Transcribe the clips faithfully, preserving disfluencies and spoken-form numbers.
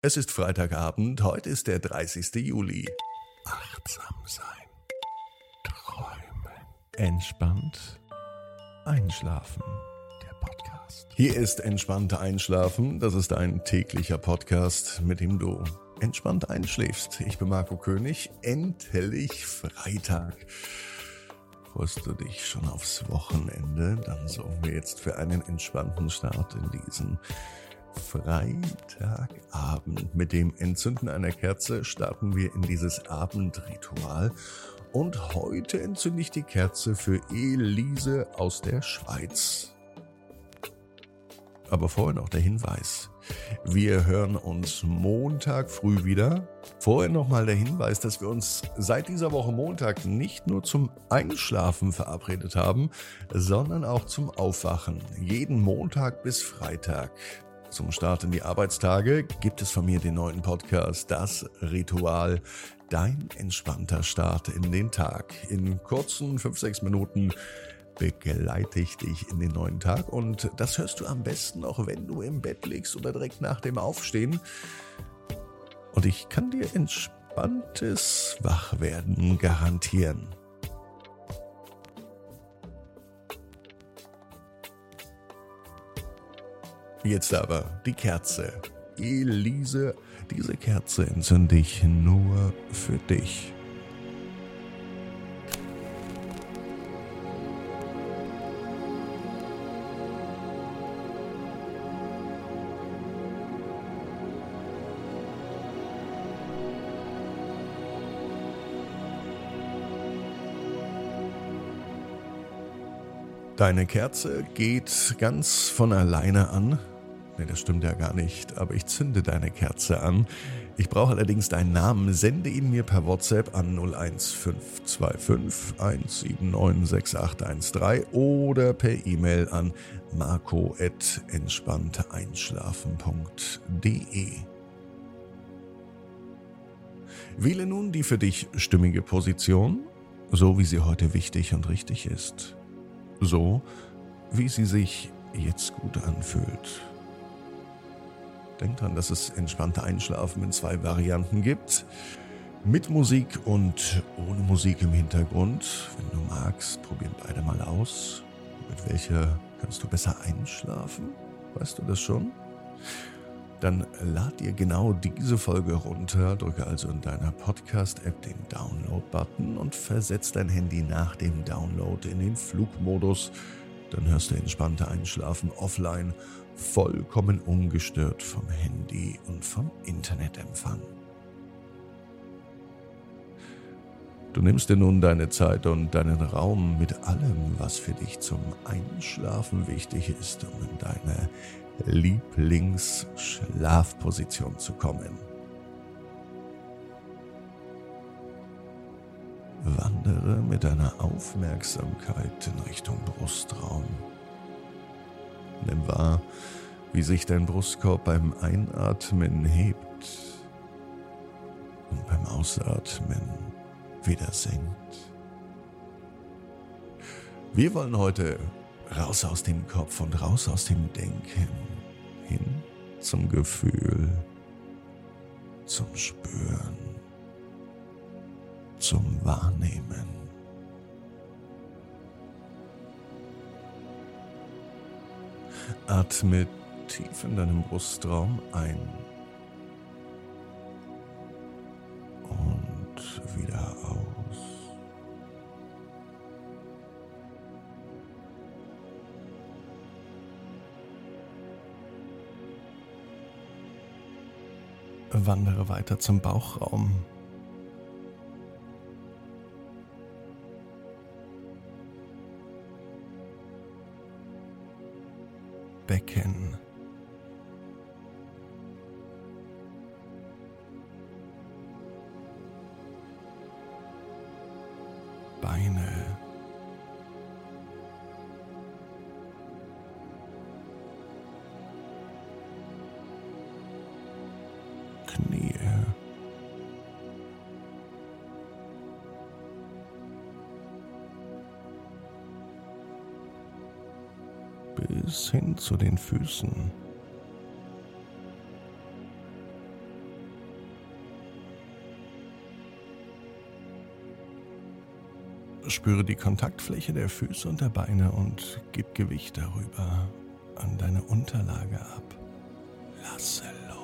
Es ist Freitagabend, heute ist der dreißigster Juli. Achtsam sein, träumen, entspannt einschlafen. Der Podcast. Hier ist Entspannt Einschlafen, das ist ein täglicher Podcast, mit dem du entspannt einschläfst. Ich bin Marco König, endlich Freitag. Freust du dich schon aufs Wochenende? Dann sorgen wir jetzt für einen entspannten Start in diesen Freitagabend. Mit dem Entzünden einer Kerze starten wir in dieses Abendritual. Und heute entzünde ich die Kerze für Elise aus der Schweiz. Aber vorher noch der Hinweis. Wir hören uns Montag früh wieder. Vorher nochmal der Hinweis, dass wir uns seit dieser Woche Montag nicht nur zum Einschlafen verabredet haben, sondern auch zum Aufwachen. Jeden Montag bis Freitag. Zum Start in die Arbeitstage gibt es von mir den neuen Podcast Das Ritual, dein entspannter Start in den Tag. In kurzen fünf, sechs Minuten begleite ich dich in den neuen Tag und das hörst du am besten auch, wenn du im Bett liegst oder direkt nach dem Aufstehen. Und ich kann dir entspanntes Wachwerden garantieren. Jetzt aber die Kerze. Elise, diese Kerze entzünde ich nur für dich. Deine Kerze geht ganz von alleine an. Ne, das stimmt ja gar nicht, aber ich zünde deine Kerze an. Ich brauche allerdings deinen Namen. Sende ihn mir per WhatsApp an null eins fünf zwei fünf eins sieben neun sechs acht eins drei oder per E-Mail an marco at entspannteinschlafen punkt de. Wähle nun die für dich stimmige Position, so wie sie heute wichtig und richtig ist. So, wie sie sich jetzt gut anfühlt. Denk dran, dass es entspannte Einschlafen in zwei Varianten gibt. Mit Musik und ohne Musik im Hintergrund. Wenn du magst, probieren beide mal aus. Mit welcher kannst du besser einschlafen? Weißt du das schon? Dann lad dir genau diese Folge runter, drücke also in deiner Podcast-App den Download-Button und versetz dein Handy nach dem Download in den Flugmodus. Dann hörst du entspannte Einschlafen offline, vollkommen ungestört vom Handy und vom Internetempfang. Du nimmst dir nun deine Zeit und deinen Raum mit allem, was für dich zum Einschlafen wichtig ist, um in deine Lieblingsschlafposition zu kommen. Wandere mit deiner Aufmerksamkeit in Richtung Brustraum. Nimm wahr, wie sich dein Brustkorb beim Einatmen hebt und beim Ausatmen wieder senkt. Wir wollen heute raus aus dem Kopf und raus aus dem Denken, hin zum Gefühl, zum Spüren, zum Wahrnehmen. Atme tief in deinem Brustraum ein und wieder aus. Wandere weiter zum Bauchraum. Becken. Beine. Knie. Bis hin zu den Füßen. Spüre die Kontaktfläche der Füße und der Beine und gib Gewicht darüber an deine Unterlage ab. Lasse los.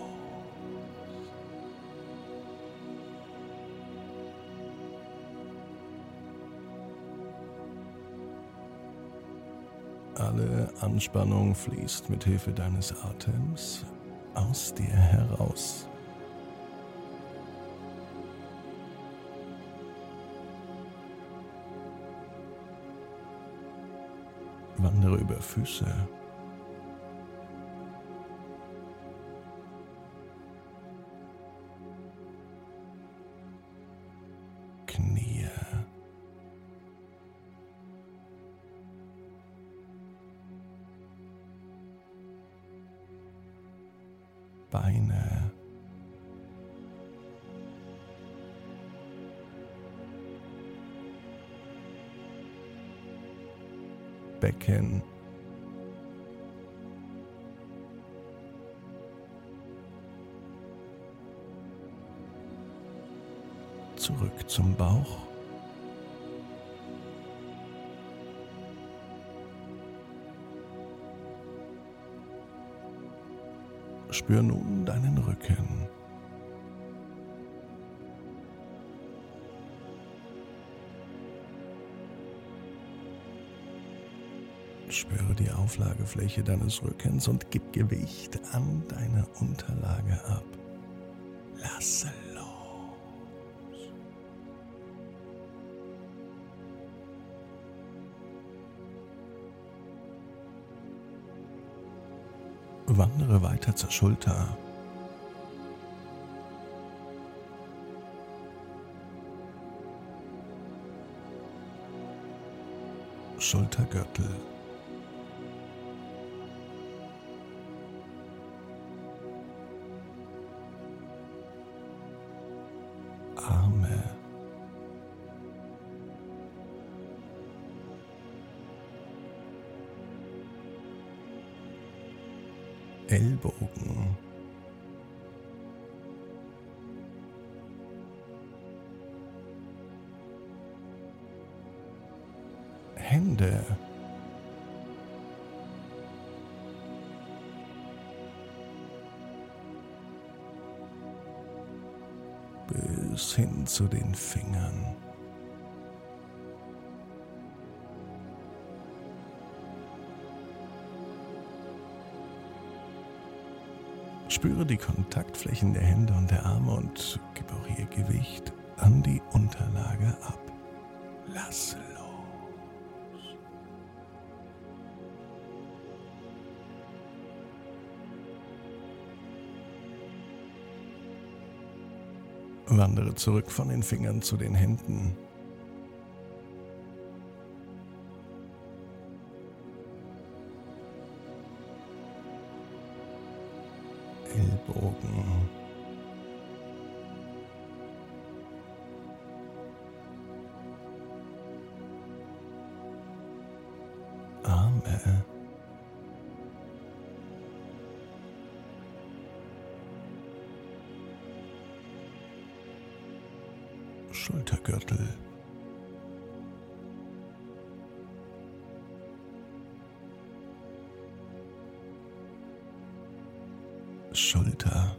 Alle Anspannung fließt mit Hilfe deines Atems aus dir heraus. Wandere über Füße, Knie, Beine, Becken, zurück zum Bauch, spür nun deinen Rücken. Spüre die Auflagefläche deines Rückens und gib Gewicht an deine Unterlage ab. Lasse los. Wandere weiter zur Schulter. Schultergürtel. Arme. Ellbogen. Hände. Bis hin zu den Fingern. Spüre die Kontaktflächen der Hände und der Arme und gib auch hier Gewicht an die Unterlage ab. Lass los. Wandere zurück von den Fingern zu den Händen. Ellbogen. Arme. Schultergürtel. Schulter.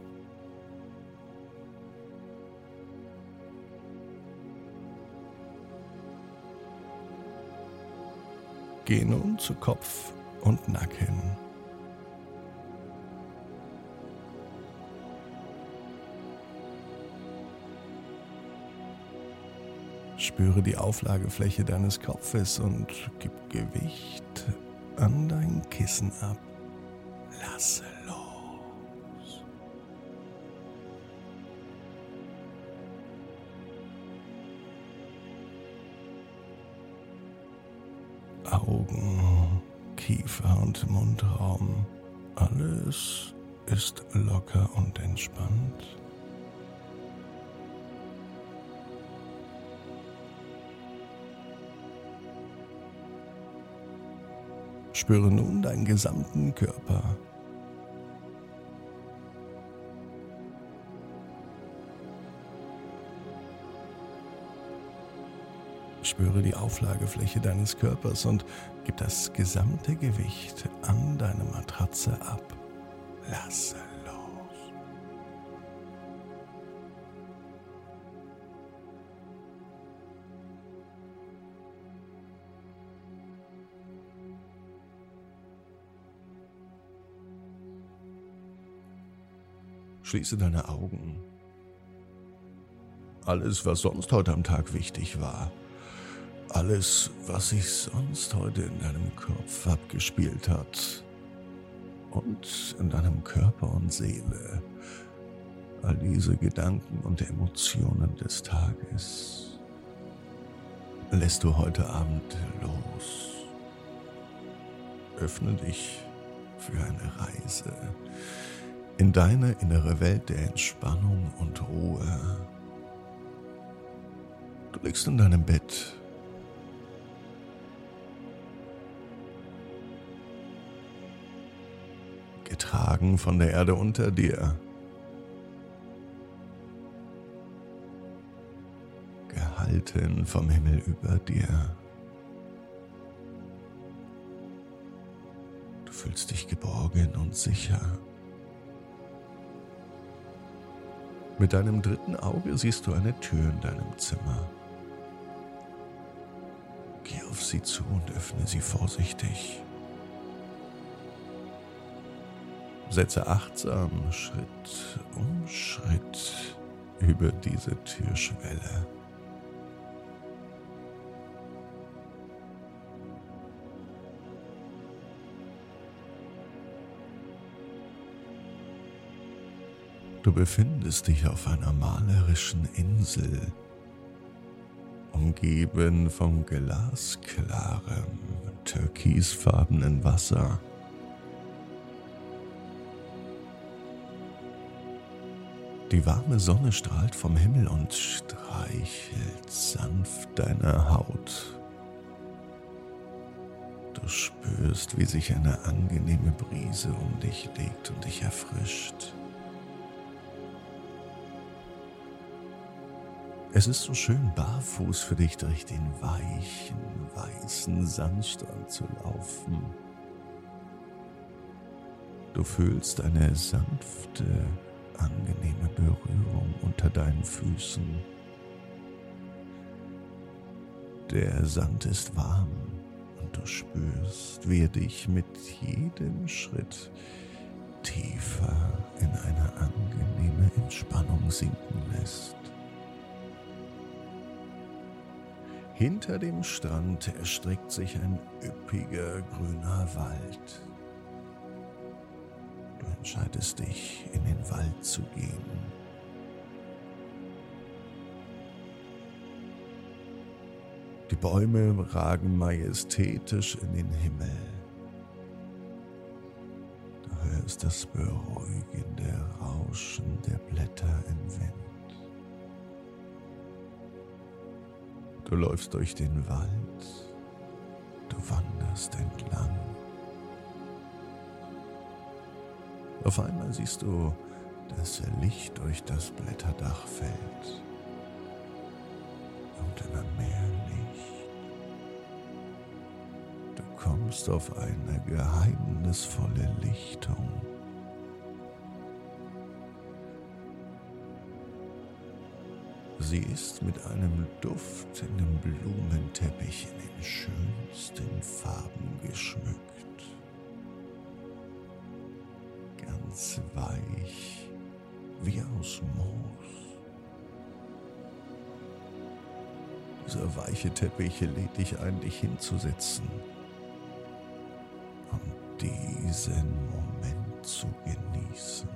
Geh nun zu Kopf und Nacken. Spüre die Auflagefläche deines Kopfes und gib Gewicht an dein Kissen ab. Lasse los. Augen, Kiefer und Mundraum. Alles ist locker und entspannt. Spüre nun deinen gesamten Körper. Spüre die Auflagefläche deines Körpers und gib das gesamte Gewicht an deine Matratze ab. Lasse los. Schließe deine Augen. Alles, was sonst heute am Tag wichtig war, alles, was sich sonst heute in deinem Kopf abgespielt hat und in deinem Körper und Seele, all diese Gedanken und Emotionen des Tages, lässt du heute Abend los. Öffne dich für eine Reise in deine innere Welt der Entspannung und Ruhe. Du liegst in deinem Bett. Getragen von der Erde unter dir. Gehalten vom Himmel über dir. Du fühlst dich geborgen und sicher. Mit deinem dritten Auge siehst du eine Tür in deinem Zimmer. Geh auf sie zu und öffne sie vorsichtig. Setze achtsam Schritt um Schritt über diese Türschwelle. Du befindest dich auf einer malerischen Insel, umgeben von glasklarem, türkisfarbenen Wasser. Die warme Sonne strahlt vom Himmel und streichelt sanft deine Haut. Du spürst, wie sich eine angenehme Brise um dich legt und dich erfrischt. Es ist so schön, barfuß für dich durch den weichen, weißen Sandstrand zu laufen. Du fühlst eine sanfte, angenehme Berührung unter deinen Füßen. Der Sand ist warm und du spürst, wie er dich mit jedem Schritt tiefer in eine angenehme Entspannung sinken lässt. Hinter dem Strand erstreckt sich ein üppiger grüner Wald. Du entscheidest dich, in den Wald zu gehen. Die Bäume ragen majestätisch in den Himmel. Du hörst das beruhigende Rauschen der Blätter im Wind. Du läufst durch den Wald, du wanderst entlang. Auf einmal siehst du, dass Licht durch das Blätterdach fällt und immer mehr Licht. Du kommst auf eine geheimnisvolle Lichtung. Sie ist mit einem duftenden Blumenteppich in den schönsten Farben geschmückt. Ganz weich, wie aus Moos. Dieser weiche Teppich lädt dich ein, dich hinzusetzen und diesen Moment zu genießen.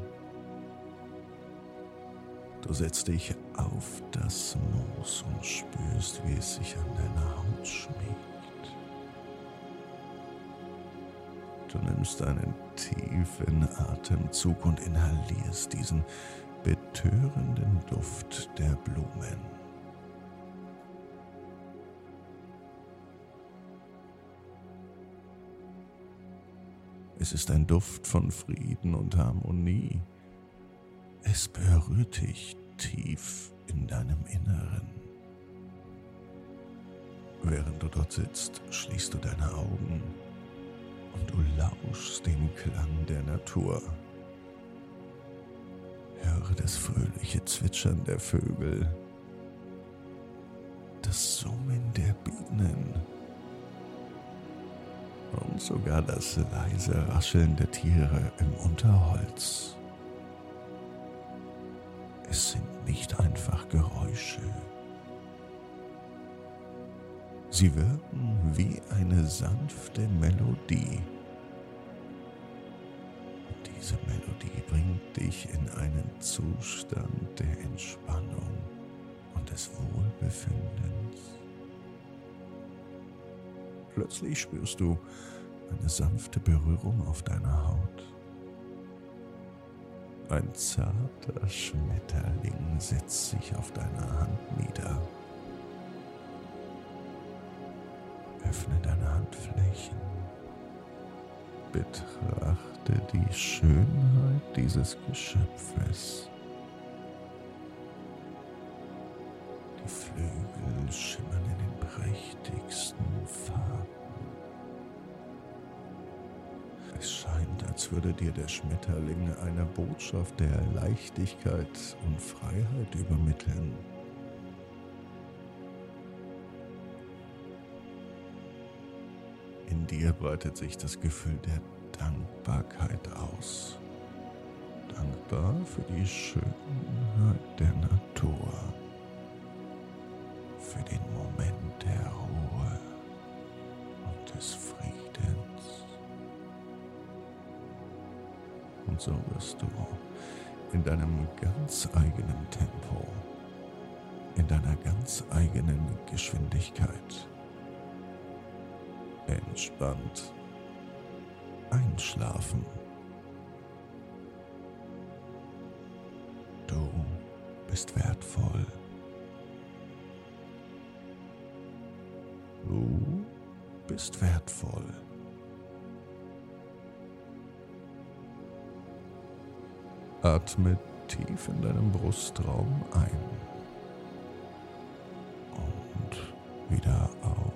Du setzt dich auf das Moos und spürst, wie es sich an deiner Haut schmiegt. Du nimmst einen tiefen Atemzug und inhalierst diesen betörenden Duft der Blumen. Es ist ein Duft von Frieden und Harmonie. Es berührt dich tief in deinem Inneren. Während du dort sitzt, schließt du deine Augen und du lauschst dem Klang der Natur. Höre das fröhliche Zwitschern der Vögel, das Summen der Bienen und sogar das leise Rascheln der Tiere im Unterholz. Es sind nicht einfach Geräusche. Sie wirken wie eine sanfte Melodie. Und diese Melodie bringt dich in einen Zustand der Entspannung und des Wohlbefindens. Plötzlich spürst du eine sanfte Berührung auf deiner Haut. Ein zarter Schmetterling setzt sich auf deiner Hand nieder. Öffne deine Handflächen. Betrachte die Schönheit dieses Geschöpfes. Die Flügel schimmern in den prächtigsten Farben. Es scheint, als würde dir der Schmetterling eine Botschaft der Leichtigkeit und Freiheit übermitteln. In dir breitet sich das Gefühl der Dankbarkeit aus. Dankbar für die Schönheit der Natur, für den Moment der Ruhe und des Friedens. Und so wirst du in deinem ganz eigenen Tempo, in deiner ganz eigenen Geschwindigkeit entspannt einschlafen. Du bist wertvoll. Du bist wertvoll. Atme tief in deinem Brustraum ein und wieder aus.